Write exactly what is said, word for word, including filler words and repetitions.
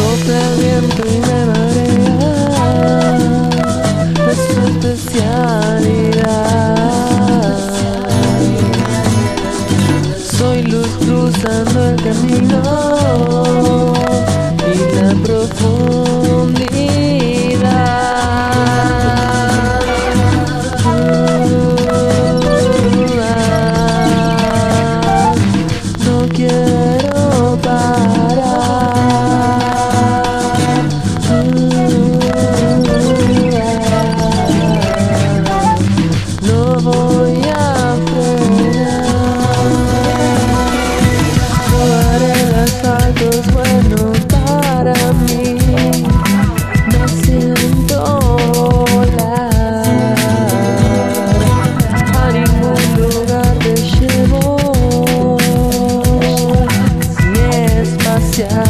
sopla el viento y me marea, es su especialidad. Soy luz cruzando el camino y la profundidad. No quiero parar, no voy a frenar. El asfalto es bueno para mí, me siento volar, a ningún lugar te llevo, mi espacial.